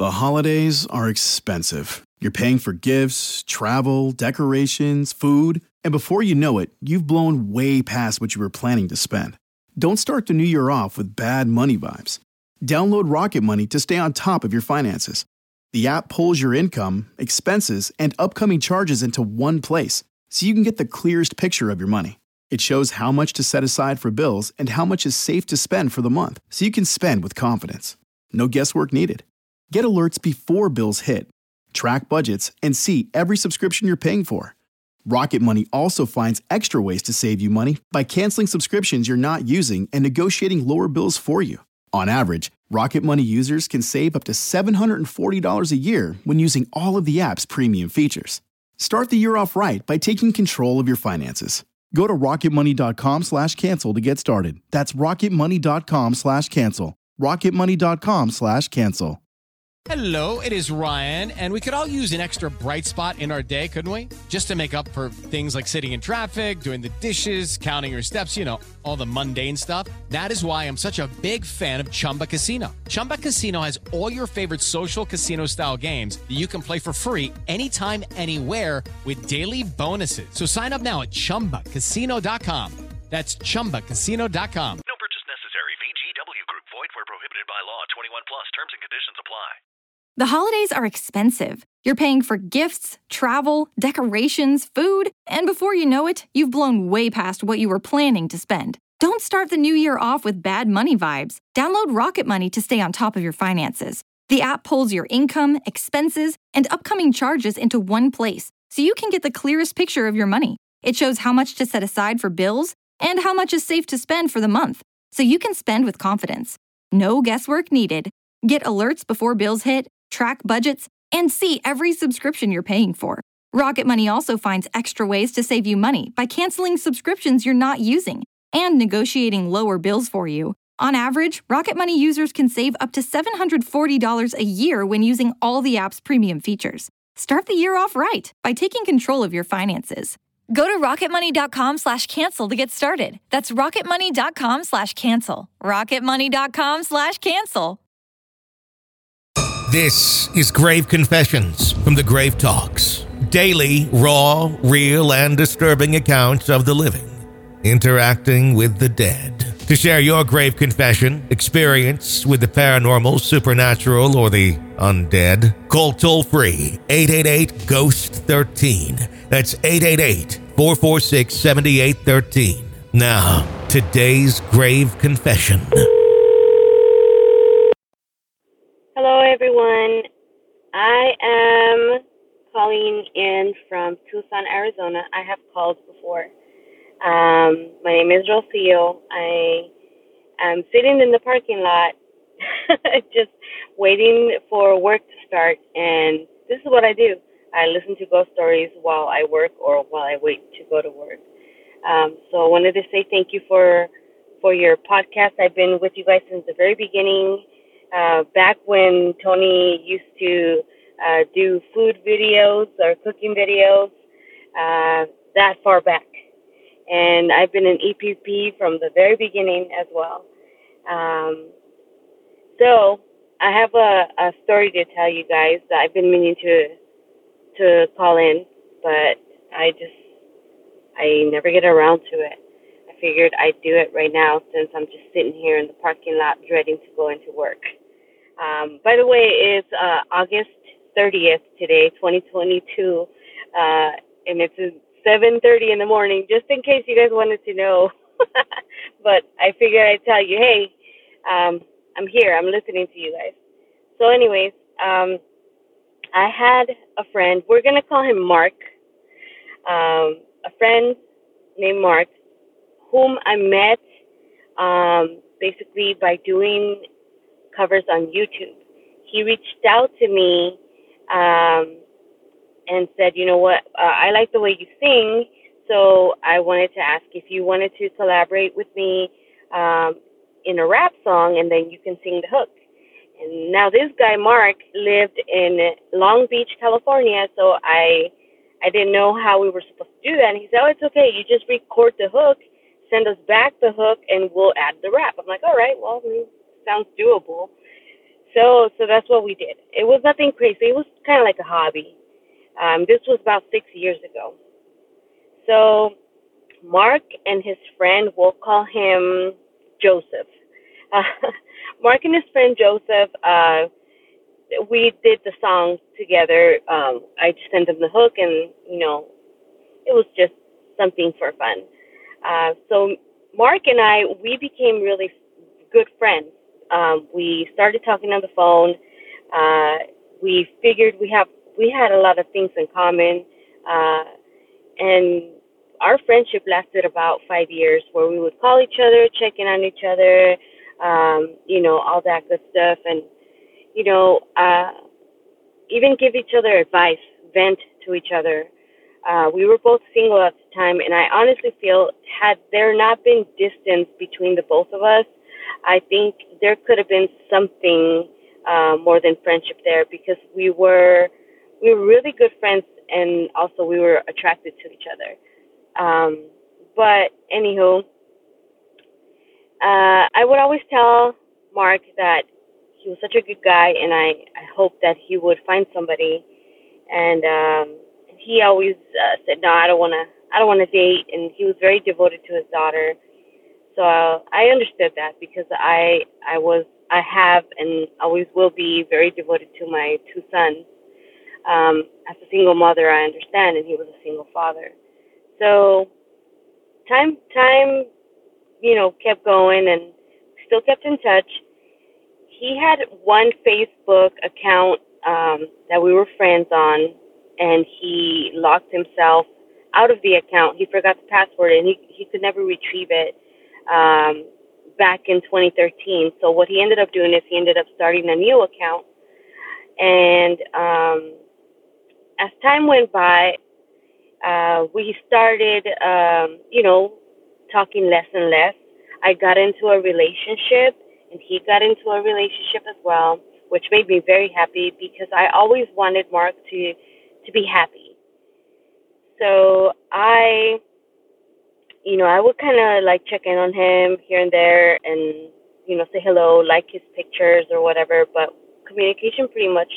The holidays are expensive. You're paying for gifts, travel, decorations, food, and before you know it, you've blown way past what you were planning to spend. Don't start the new year off with bad money vibes. Download Rocket Money to stay on top of your finances. The app pulls your income, expenses, and upcoming charges into one place, so you can get the clearest picture of your money. It shows how much to set aside for bills and how much is safe to spend for the month, so you can spend with confidence. No guesswork needed. Get alerts before bills hit, track budgets, and see every subscription you're paying for. Rocket Money also finds extra ways to save you money by canceling subscriptions you're not using and negotiating lower bills for you. On average, Rocket Money users can save up to $740 a year when using all of the app's premium features. Start the year off right by taking control of your finances. Go to rocketmoney.com/cancel to get started. That's rocketmoney.com/cancel. rocketmoney.com/cancel. Hello, it is Ryan, and we could all use an extra bright spot in our day, couldn't we? Just to make up for things like sitting in traffic, doing the dishes, counting your steps, all the mundane stuff. That is why I'm such a big fan of Chumba Casino. Chumba Casino has all your favorite social casino-style games that you can play for free anytime, anywhere with daily bonuses. So sign up now at ChumbaCasino.com. That's ChumbaCasino.com. No purchase necessary. VGW Group. Void where prohibited by law. 21 plus. Terms and conditions apply. The holidays are expensive. You're paying for gifts, travel, decorations, food, and before you know it, you've blown way past what you were planning to spend. Don't start the new year off with bad money vibes. Download Rocket Money to stay on top of your finances. The app pulls your income, expenses, and upcoming charges into one place, so you can get the clearest picture of your money. It shows how much to set aside for bills and how much is safe to spend for the month, so you can spend with confidence. No guesswork needed. Get alerts before bills hit, track budgets, and see every subscription you're paying for. Rocket Money also finds extra ways to save you money by canceling subscriptions you're not using and negotiating lower bills for you. On average, Rocket Money users can save up to $740 a year when using all the app's premium features. Start the year off right by taking control of your finances. Go to rocketmoney.com/cancel to get started. That's rocketmoney.com/cancel. rocketmoney.com/cancel. This is Grave Confessions from the Grave Talks. Daily, raw, real, and disturbing accounts of the living interacting with the dead. To share your grave confession, experience with the paranormal, supernatural, or the undead, call toll-free 888-GHOST-13. That's 888-446-7813. Now, today's grave confession. Hello, everyone. I am calling in from Tucson, Arizona. I have called before. My name is Rocio. I am sitting in the parking lot just waiting for work to start, and this is what I do. I listen to ghost stories while I work or while I wait to go to work. So I wanted to say thank you for your podcast. I've been with you guys since the very beginning, back when Tony used to do food videos or cooking videos, that far back. And I've been an EPP from the very beginning as well. So I have a story to tell you guys that I've been meaning to call in, but I never get around to it. I figured I'd do it right now since I'm just sitting here in the parking lot dreading to go into work. By the way, it's August 30th today, 2022, and it's 7:30 in the morning, just in case you guys wanted to know. But I figured I'd tell you, hey, I'm here. I'm listening to you guys. So anyways, I had a friend. We're going to call him Mark. A friend named Mark, whom I met basically by doing covers on YouTube. He reached out to me and said, you know what, I like the way you sing, so I wanted to ask if you wanted to collaborate with me in a rap song, and then you can sing the hook. And now this guy, Mark, lived in Long Beach, California, so I didn't know how we were supposed to do that. And he said, oh, it's okay, you just record the hook, send us back the hook, and we'll add the rap. I'm like, all right, well, sounds doable. So that's what we did. It was nothing crazy. It was kind of like a hobby. This was about 6 years ago. So Mark and his friend, we'll call him Joseph. Uh, Mark and his friend Joseph, we did the song together. I just sent him the hook, and it was just something for fun. So Mark and I, we became really good friends. We started talking on the phone. We figured we had a lot of things in common, and our friendship lasted about 5 years, where we would call each other, check in on each other, all that good stuff, and even give each other advice, vent to each other. We were both single at the time, and I honestly feel, had there not been distance between the both of us, I think there could have been something more than friendship there, because we were really good friends, and also we were attracted to each other. But anywho, I would always tell Mark that he was such a good guy, and I hope that he would find somebody. And he always said, "No, I don't want to date." And he was very devoted to his daughter. So I understood that, because I have and always will be very devoted to my two sons. As a single mother, I understand, and he was a single father. So time, kept going, and still kept in touch. He had one Facebook account that we were friends on, and he locked himself out of the account. He forgot the password, and he could never retrieve it back in 2013. So what he ended up doing is he ended up starting a new account. And as time went by, we started, talking less and less. I got into a relationship, and he got into a relationship as well, which made me very happy, because I always wanted Mark to be happy. So I would kind of like check in on him here and there, and say hello, like his pictures or whatever. But communication pretty much,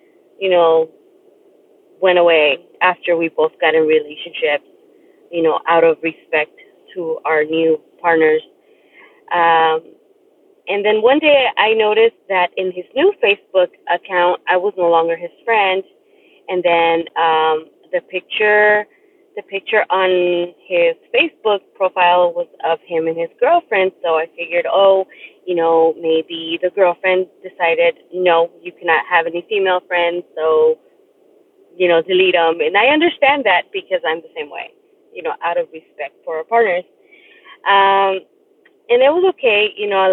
went away after we both got in relationships, out of respect to our new partners. And then one day I noticed that in his new Facebook account, I was no longer his friend. And then the picture on his Facebook profile was of him and his girlfriend. So I figured, maybe the girlfriend decided, no, you cannot have any female friends. So, delete them. And I understand that, because I'm the same way, out of respect for our partners. And it was okay,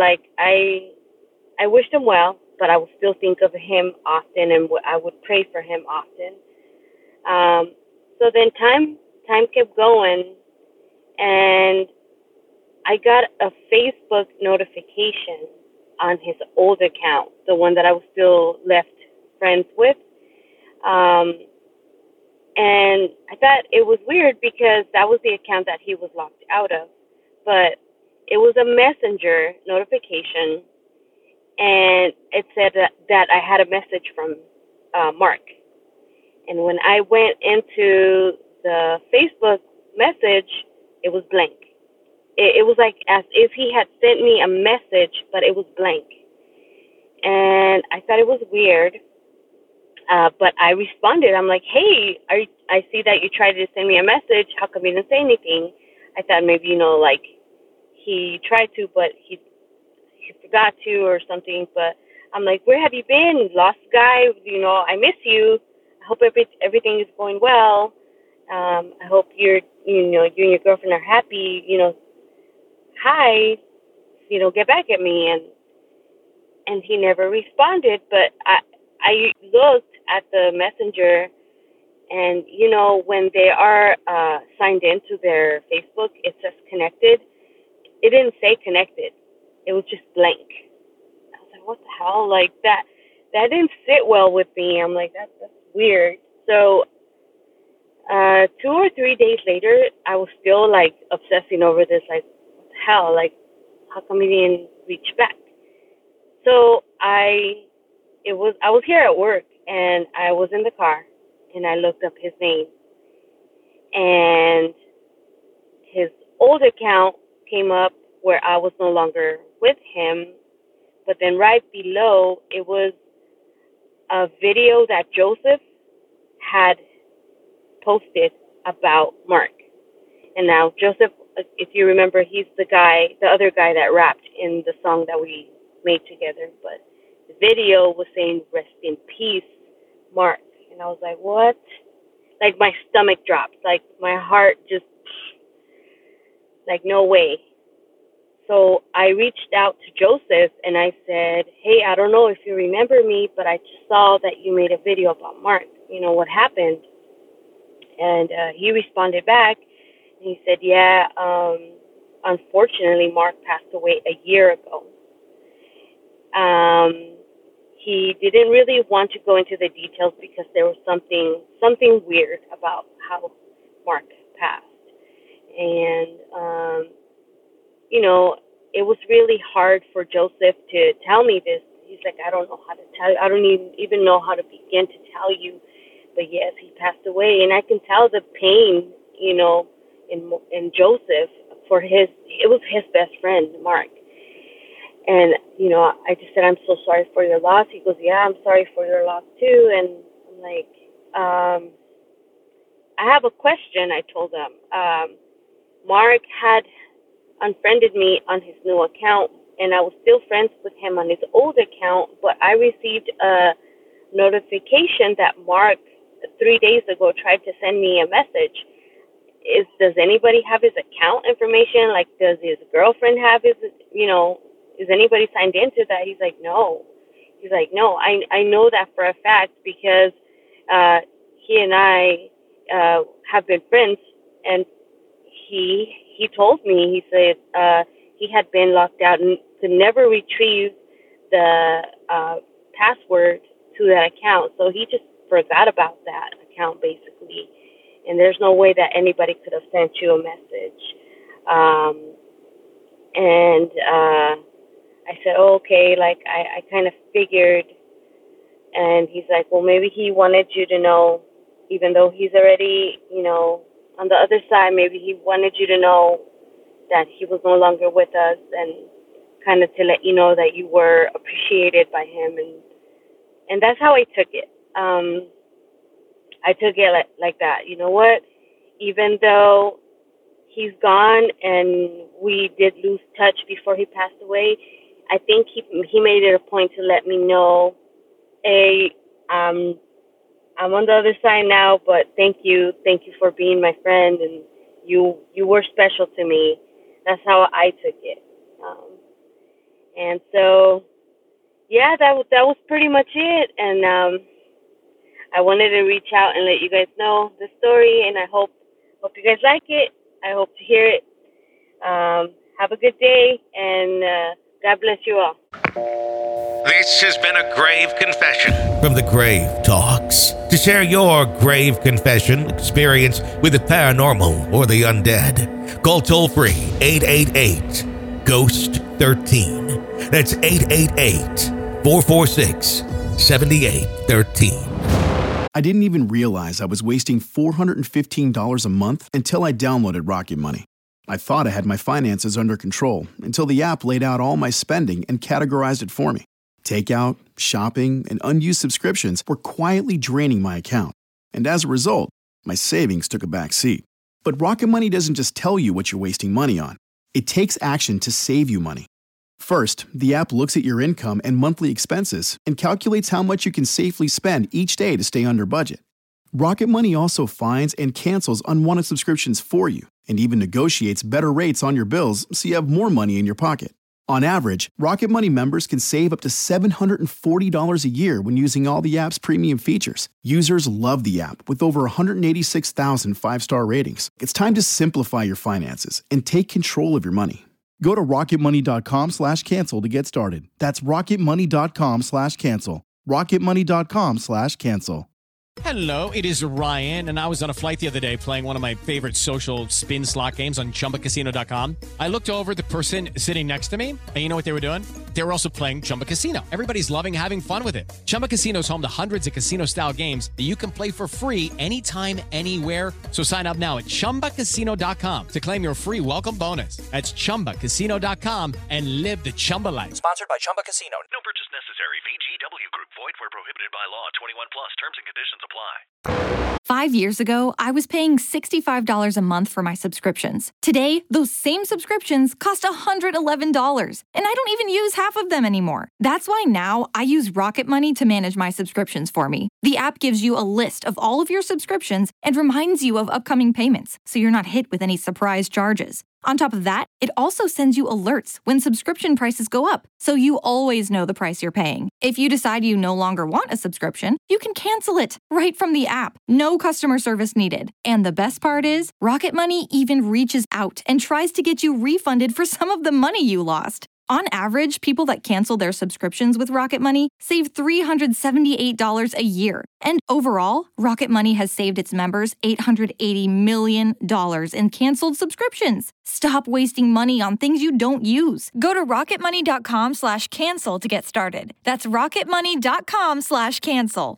I wished him well, but I would still think of him often, and I would pray for him often. So then time kept going, and I got a Facebook notification on his old account, the one that I was still left friends with. And I thought it was weird, because that was the account that he was locked out of. But it was a messenger notification, and it said that I had a message from Mark. And when I went into the Facebook message, it was blank. It was like as if he had sent me a message, but it was blank. And I thought it was weird. But I responded. I'm like, "Hey, I see that you tried to send me a message. How come you didn't say anything?" I thought maybe, he tried to, but he forgot to or something. But I'm like, "Where have you been, lost guy? I miss you. I hope everything is going well. I hope you and your girlfriend are happy. Hi, get back at me." And he never responded. But I looked at the messenger, and when they are signed into their Facebook, it says connected. It didn't say connected. It was just blank. I was like, "What the hell?" Like that didn't sit well with me. I'm like, that's weird. So 2 or 3 days later, I was still like obsessing over this. Like, what the hell? Like, how come he didn't reach back? So I I was here at work, and I was in the car, and I looked up his name, and his old account came up where I was no longer with him, but then right below, it was a video that Joseph had posted about Mark. And now Joseph, if you remember, he's the other guy that rapped in the song that we made together. But the video was saying, "Rest in peace, Mark." And I was like, what? Like my stomach dropped. Like my heart just, like, no way. So I reached out to Joseph and I said, "Hey, I don't know if you remember me, but I just saw that you made a video about Mark. You know, what happened?" And he responded back and he said, "Yeah, unfortunately, Mark passed away a year ago." He didn't really want to go into the details because there was something weird about how Mark passed. And, it was really hard for Joseph to tell me this. He's like, "I don't know how to tell you. I don't even know how to begin to tell you. But yes, he passed away." And I can tell the pain, in Joseph it was his best friend, Mark. And, I just said, "I'm so sorry for your loss." He goes, "Yeah, I'm sorry for your loss too." And I'm like, "I have a question," I told him. Mark had unfriended me on his new account, and I was still friends with him on his old account, but I received a notification that Mark 3 days ago tried to send me a message. Does anybody have his account information? Like, does his girlfriend have his, is anybody signed into that? He's like, "No." He's like, "No, I know that for a fact because he and I have been friends." And he told me, he said he had been locked out and could never retrieve the password to that account. So he just forgot about that account, basically. And there's no way that anybody could have sent you a message. And I said, "Oh, okay," like I kind of figured. And he's like, "Well, maybe he wanted you to know, even though he's already, on the other side, maybe he wanted you to know that he was no longer with us, and kind of to let you know that you were appreciated by him." And that's how I took it. I took it like that. You know what? Even though he's gone and we did lose touch before he passed away, I think he made it a point to let me know, "Hey, I'm on the other side now, but thank you for being my friend, and you were special to me." That's how I took it. And so, yeah, that was pretty much it. And I wanted to reach out and let you guys know the story, and I hope you guys like it. I hope to hear it. Have a good day, and God bless you all. This has been a grave confession from the Grave Talks. To share your grave confession experience with the paranormal or the undead, call toll-free 888-GHOST-13. That's 888-446-7813. I didn't even realize I was wasting $415 a month until I downloaded Rocket Money. I thought I had my finances under control until the app laid out all my spending and categorized it for me. Takeout, shopping, and unused subscriptions were quietly draining my account. And as a result, my savings took a back seat. But Rocket Money doesn't just tell you what you're wasting money on. It takes action to save you money. First, the app looks at your income and monthly expenses and calculates how much you can safely spend each day to stay under budget. Rocket Money also finds and cancels unwanted subscriptions for you and even negotiates better rates on your bills so you have more money in your pocket. On average, Rocket Money members can save up to $740 a year when using all the app's premium features. Users love the app with over 186,000 five-star ratings. It's time to simplify your finances and take control of your money. Go to rocketmoney.com/cancel to get started. That's rocketmoney.com/cancel. rocketmoney.com/cancel. Hello, it is Ryan, and I was on a flight the other day playing one of my favorite social spin slot games on ChumbaCasino.com. I looked over at the person sitting next to me, and you know what they were doing? They were also playing Chumba Casino. Everybody's loving having fun with it. Chumba Casino is home to hundreds of casino-style games that you can play for free anytime, anywhere. So sign up now at ChumbaCasino.com to claim your free welcome bonus. That's ChumbaCasino.com and live the Chumba life. Sponsored by Chumba Casino. No purchase necessary. VGW Group. Void where prohibited by law. 21 plus. Terms and conditions apply. 5 years ago, I was paying $65 a month for my subscriptions. Today, those same subscriptions cost $111, and I don't even use half of them anymore. That's why now I use Rocket Money to manage my subscriptions for me. The app gives you a list of all of your subscriptions and reminds you of upcoming payments, so you're not hit with any surprise charges. On top of that, it also sends you alerts when subscription prices go up, so you always know the price you're paying. If you decide you no longer want a subscription, you can cancel it right from the app. No customer service needed. And the best part is, Rocket Money even reaches out and tries to get you refunded for some of the money you lost. On average, people that cancel their subscriptions with Rocket Money save $378 a year. And overall, Rocket Money has saved its members $880 million in canceled subscriptions. Stop wasting money on things you don't use. Go to rocketmoney.com/cancel to get started. That's rocketmoney.com/cancel.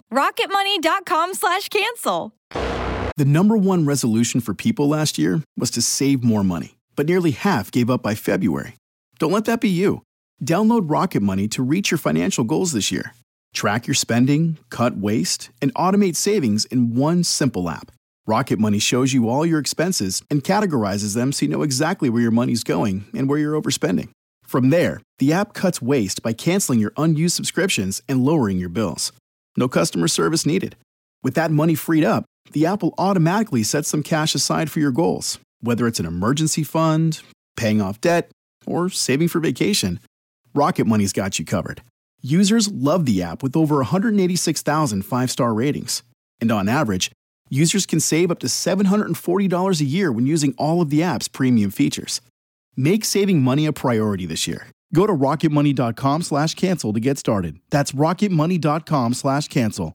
rocketmoney.com/cancel. The number one resolution for people last year was to save more money, but nearly half gave up by February. Don't let that be you. Download Rocket Money to reach your financial goals this year. Track your spending, cut waste, and automate savings in one simple app. Rocket Money shows you all your expenses and categorizes them so you know exactly where your money's going and where you're overspending. From there, the app cuts waste by canceling your unused subscriptions and lowering your bills. No customer service needed. With that money freed up, the app will automatically set some cash aside for your goals, whether it's an emergency fund, paying off debt, or saving for vacation. Rocket Money's got you covered. Users love the app with over 186,000 five-star ratings. And on average, users can save up to $740 a year when using all of the app's premium features. Make saving money a priority this year. Go to rocketmoney.com/cancel to get started. That's rocketmoney.com/cancel.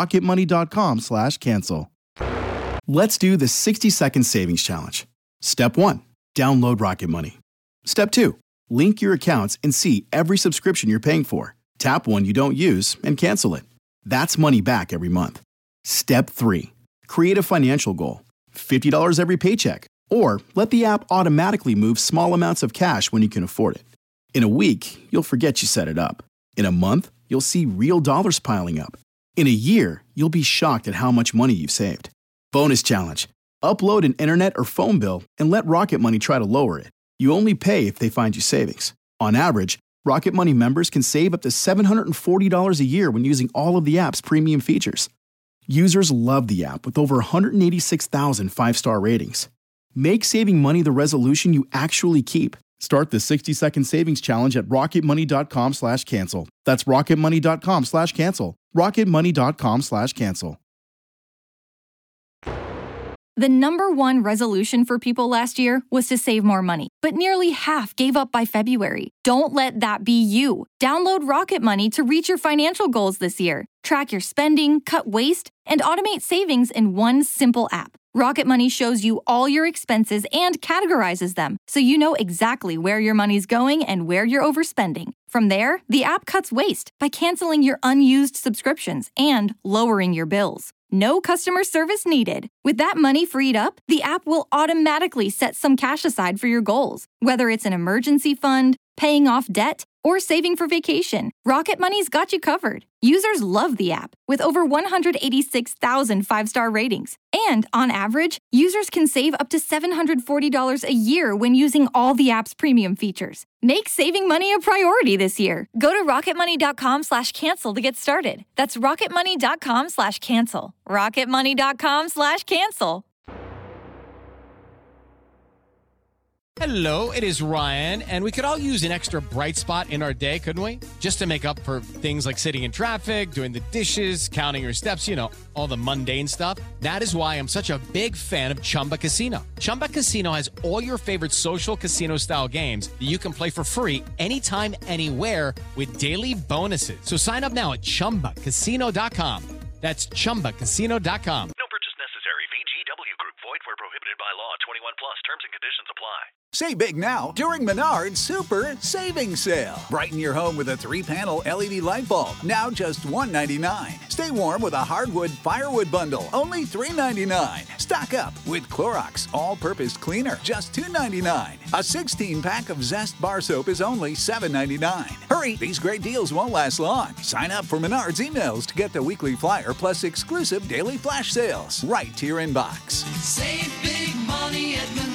rocketmoney.com/cancel. Let's do the 60-second savings challenge. Step 1, download Rocket Money. Step 2, link your accounts and see every subscription you're paying for. Tap one you don't use and cancel it. That's money back every month. Step 3, create a financial goal. $50 every paycheck. Or let the app automatically move small amounts of cash when you can afford it. In a week, you'll forget you set it up. In a month, you'll see real dollars piling up. In a year, you'll be shocked at how much money you've saved. Bonus challenge. Upload an internet or phone bill and let Rocket Money try to lower it. You only pay if they find you savings. On average, Rocket Money members can save up to $740 a year when using all of the app's premium features. Users love the app with over 186,000 five-star ratings. Make saving money the resolution you actually keep. Start the 60-second savings challenge at rocketmoney.com/cancel. That's rocketmoney.com/cancel. rocketmoney.com/cancel. The number one resolution for people last year was to save more money, but nearly half gave up by February. Don't let that be you. Download Rocket Money to reach your financial goals this year. Track your spending, cut waste, and automate savings in one simple app. Rocket Money shows you all your expenses and categorizes them, so you know exactly where your money's going and where you're overspending. From there, the app cuts waste by canceling your unused subscriptions and lowering your bills. No customer service needed. With that money freed up, the app will automatically set some cash aside for your goals, whether it's an emergency fund, paying off debt, or saving for vacation. Rocket Money's got you covered. Users love the app with over 186,000 five-star ratings. And on average, users can save up to $740 a year when using all the app's premium features. Make saving money a priority this year. Go to rocketmoney.com/cancel to get started. That's rocketmoney.com/cancel. rocketmoney.com/cancel. Hello, it is Ryan, and we could all use an extra bright spot in our day, couldn't we? Just to make up for things like sitting in traffic, doing the dishes, counting your steps, you know, all the mundane stuff. That is why I'm such a big fan of Chumba Casino. Chumba Casino has all your favorite social casino-style games that you can play for free anytime, anywhere with daily bonuses. So sign up now at ChumbaCasino.com. That's ChumbaCasino.com. No purchase necessary. VGW Group. Void where prohibited by law. 21 plus. Terms and conditions apply. Save big now during Menard's Super Savings Sale. Brighten your home with a 3-panel LED light bulb, now just $1.99. Stay warm with a hardwood firewood bundle, only $3.99. Stock up with Clorox All-Purpose Cleaner, just $2.99. A 16-pack of Zest Bar Soap is only $7.99. Hurry, these great deals won't last long. Sign up for Menard's emails to get the weekly flyer plus exclusive daily flash sales right to your inbox. Save big money at Menard's.